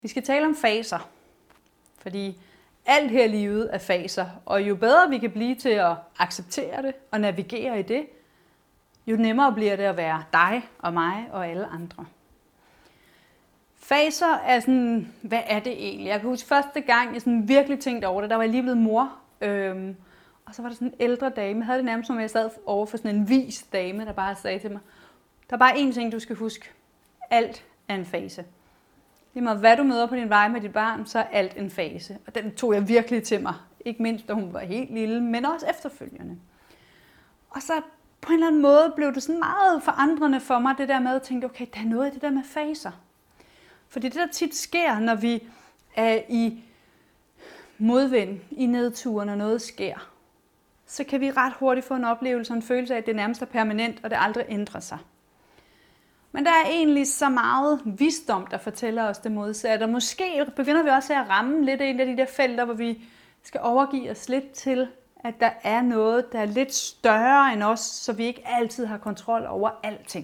Vi skal tale om faser, fordi alt her i livet er faser, og jo bedre vi kan blive til at acceptere det og navigere i det, jo nemmere bliver det at være dig og mig og alle andre. Faser er sådan, hvad er det egentlig? Jeg kan huske første gang, jeg sådan virkelig tænkte over det, der var jeg lige blevet mor, og så var der sådan en ældre dame, jeg havde det nærmest som jeg sad over for sådan en vis dame, der bare sagde til mig, der er bare én ting, du skal huske, alt er en fase. Lige meget hvad du møder på din vej med dit barn, så er alt en fase. Og den tog jeg virkelig til mig. Ikke mindst, da hun var helt lille, men også efterfølgende. Og så på en eller anden måde blev det sådan meget forandrende for mig, det der med at tænke, okay, der er noget af det der med faser. Fordi det der tit sker, når vi er i modvind, i nedturen, og noget sker, så kan vi ret hurtigt få en oplevelse og en følelse af, at det nærmest er permanent, og det aldrig ændrer sig. Men der er egentlig så meget visdom, der fortæller os det modsatte. Og måske begynder vi også at ramme lidt en af de der felter, hvor vi skal overgive os lidt til, at der er noget, der er lidt større end os, så vi ikke altid har kontrol over alting.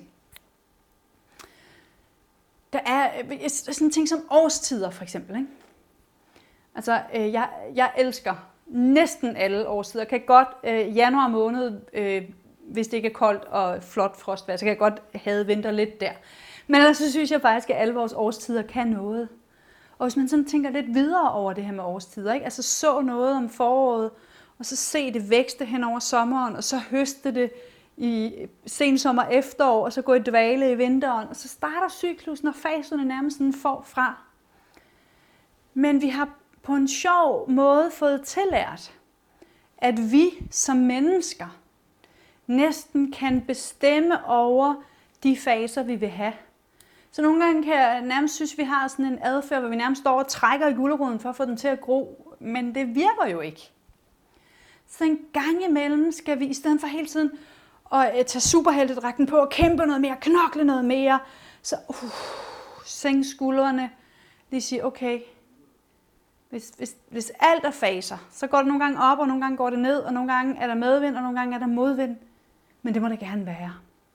Der er sådan en ting som årstider for eksempel. Ikke? Altså, jeg elsker næsten alle årstider. Jeg kan godt januar måned... hvis det ikke er koldt og flot frostvejr, så kan jeg godt have vinter lidt der. Men ellers så synes jeg faktisk, at alle vores årstider kan noget. Og hvis man sådan tænker lidt videre over det her med årstider, ikke? Altså så noget om foråret, og så se det vækste hen over sommeren, og så høste det i sensommer efterår, og så gå i dvale i vinteren, og så starter cyklusen og faserne nærmest sådan forfra. Men vi har på en sjov måde fået tillært, at vi som mennesker næsten kan bestemme over de faser, vi vil have. Så nogle gange kan jeg nærmest synes, at vi har sådan en adfærd, hvor vi nærmest står og trækker i guleroden for at få den til at gro, men det virker jo ikke. Så en gang imellem skal vi, i stedet for hele tiden at tage superheltedragten på og kæmpe noget mere, knokle noget mere, så sænke skuldrene, lige sige, okay, hvis alt er faser, så går det nogle gange op, og nogle gange går det ned, og nogle gange er der medvind, og nogle gange er der modvind. Men det må det gerne være.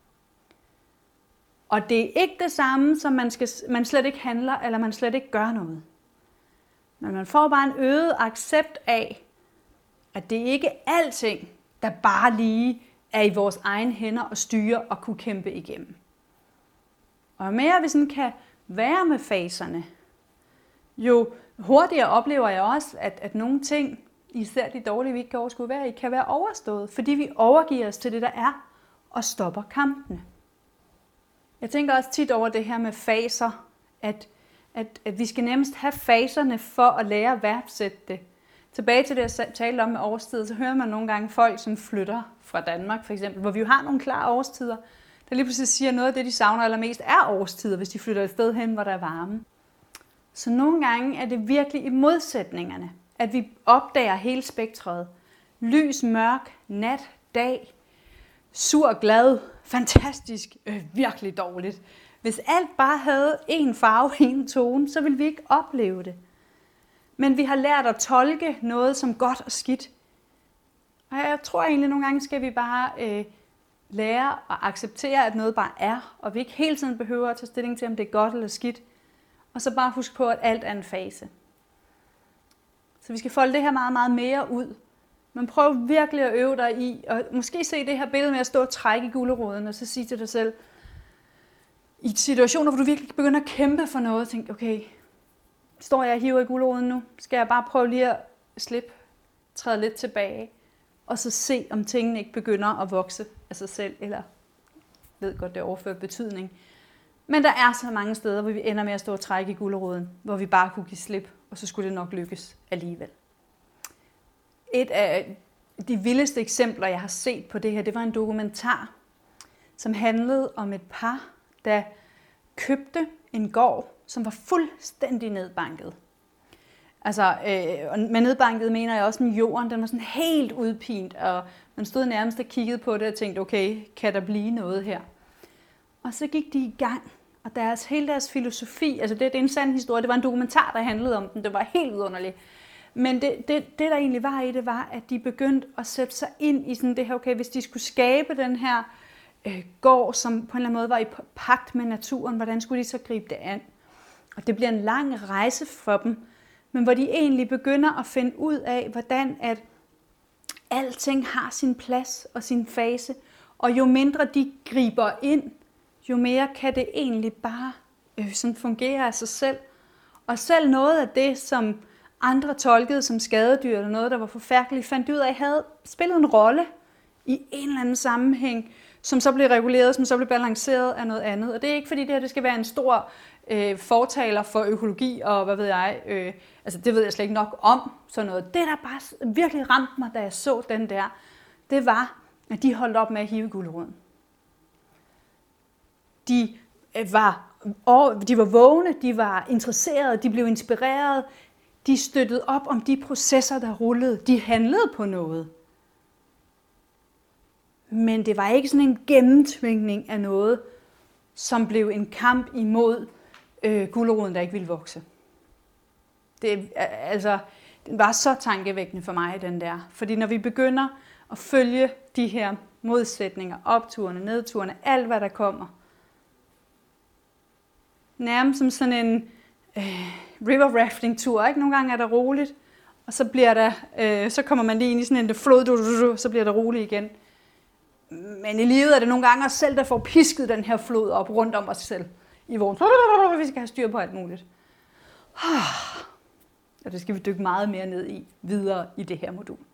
Og det er ikke det samme, som man slet ikke handler, eller man slet ikke gør noget. Men man får bare en øget accept af, at det ikke er alting, der bare lige er i vores egen hænder og styre og kunne kæmpe igennem. Og jo mere vi sådan kan være med faserne, jo hurtigere oplever jeg også, at nogle ting, især de dårlige, vi ikke kan overskue være i, kan være overstået, fordi vi overgiver os til det, der er, og stopper kampene. Jeg tænker også tit over det her med faser, at vi skal nemmest have faserne for at lære at værdsætte det. Tilbage til det, jeg talte om med årstider, så hører man nogle gange folk, som flytter fra Danmark for eksempel, hvor vi jo har nogle klare årstider, der lige pludselig siger noget af det, de savner allermest, er årstider, hvis de flytter et sted hen, hvor der er varme. Så nogle gange er det virkelig i modsætningerne, at vi opdager hele spektret. Lys, mørk, nat, dag, sur, glad, fantastisk, virkelig dårligt. Hvis alt bare havde én farve, én tone, så ville vi ikke opleve det. Men vi har lært at tolke noget som godt og skidt. Og jeg tror egentlig, nogle gange skal vi bare lære at acceptere, at noget bare er, og vi ikke hele tiden behøver at tage stilling til, om det er godt eller skidt. Og så bare husk på, at alt er en fase. Så vi skal folde det her meget, meget mere ud. Men prøv virkelig at øve dig i, og måske se det her billede med at stå og trække i guleroden, og så sige til dig selv, i situationer, hvor du virkelig begynder at kæmpe for noget, tænk, okay, står jeg og hiver i guleroden nu? Skal jeg bare prøve lige at slippe, træde lidt tilbage, og så se, om tingene ikke begynder at vokse af sig selv, eller ved godt, det overfører betydning. Men der er så mange steder, hvor vi ender med at stå og trække i guleroden, hvor vi bare kunne give slip, og så skulle det nok lykkes alligevel. Et af de vildeste eksempler, jeg har set på det her, det var en dokumentar, som handlede om et par, der købte en gård, som var fuldstændig nedbanket. Altså, med nedbanket mener jeg også med jorden, den var sådan helt udpint, og man stod nærmest og kiggede på det og tænkte, okay, kan der blive noget her? Og så gik de i gang, og hele deres filosofi, altså det er en sand historie, det var en dokumentar, der handlede om den, det var helt vidunderligt. Men det der egentlig var i det, var, at de begyndte at sætte sig ind i sådan det her, okay, hvis de skulle skabe den her gård, som på en eller anden måde var i pagt med naturen, hvordan skulle de så gribe det an? Og det bliver en lang rejse for dem, men hvor de egentlig begynder at finde ud af, hvordan at alting har sin plads og sin fase. Og jo mindre de griber ind, jo mere kan det egentlig bare sådan fungere af sig selv. Og selv noget af det, som andre tolkede som skadedyr, eller noget, der var forfærdeligt, fandt ud af, havde spillet en rolle i en eller anden sammenhæng, som så blev reguleret, som så blev balanceret af noget andet. Og det er ikke fordi det her det skal være en stor fortaler for økologi og hvad ved jeg. Altså det ved jeg slet ikke nok om sådan noget. Det der bare virkelig ramte mig, da jeg så den der, det var, at de holdt op med at hive guleroden. De var vågne, de var interesserede, de blev inspireret, de støttede op om de processer, der rullede. De handlede på noget. Men det var ikke sådan en gennemtvingning af noget, som blev en kamp imod guleroden, der ikke ville vokse. Den var så tankevækkende for mig, den der. Fordi når vi begynder at følge de her modsætninger, opturene, nedturene, alt hvad der kommer, nærmest som sådan en river rafting tur, ikke? Nogle gange er der roligt, og så bliver der, så kommer man lige ind i sådan en flod, så bliver der roligt igen. Men i livet er det nogle gange os selv, der får pisket den her flod op rundt om os selv. I vores, vi skal have styr på alt muligt. Og det skal vi dykke meget mere ned i videre i det her modul.